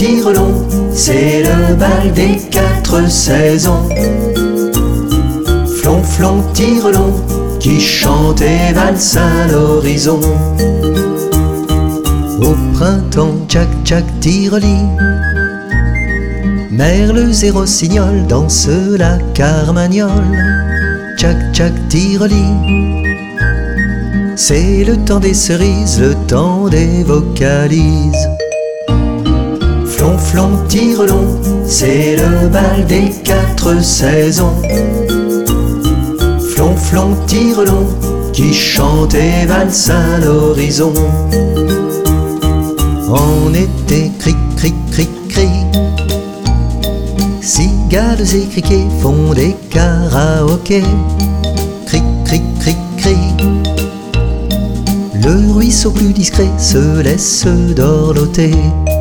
tirelon, c'est le bal des 4 saisons. Flonflon, tirelon, qui chante et valse à l'horizon. Au printemps, tchac tchac tireli, merles et rossignols dansent la carmagnole. Tchac tchac tireli, c'est le temps des cerises, le temps des vocalises. Flonflon, tirelon, c'est le bal des 4 saisons. Flonflon, tirelon, qui chante et valse à l'horizon. En été, cric, cric, cric, cric, cigales et criquets font des karaokés. Cric, cric, cric, cric, le ruisseau plus discret se laisse dorloter.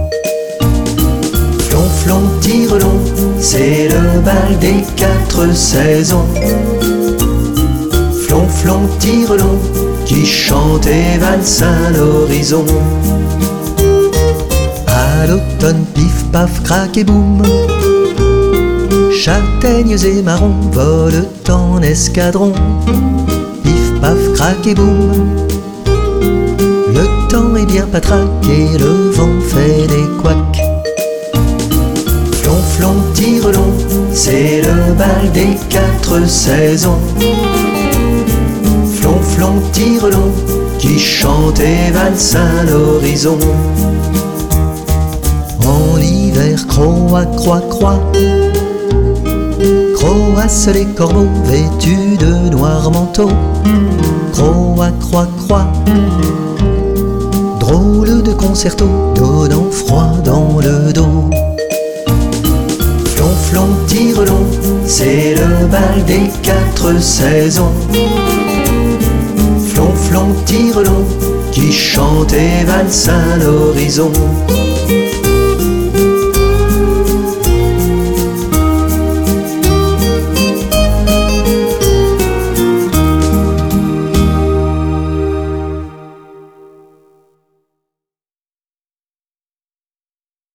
Flonflon, tirelon, c'est le bal des 4 saisons. Flonflon, tirelon, qui chante et valse à l'horizon. À l'automne, pif, paf, crac et boum, châtaignes et marrons volent en escadron. Pif, paf, crac et boum, le temps est bien patraqué, le vent fait des couacs. Flonflon, tirelon, c'est le bal des 4 saisons. Flonflon, tirelon, qui chante et valse à l'horizon. En hiver, croix, croix, croix, croassent les corbeaux vêtus de noirs manteaux. Croix, croix, croix, drôle de concerto donnant froid dans le dos. Flonflon, tirelon, c'est le bal des 4 saisons. Flonflon, tirelon, qui chante et valse à l'horizon.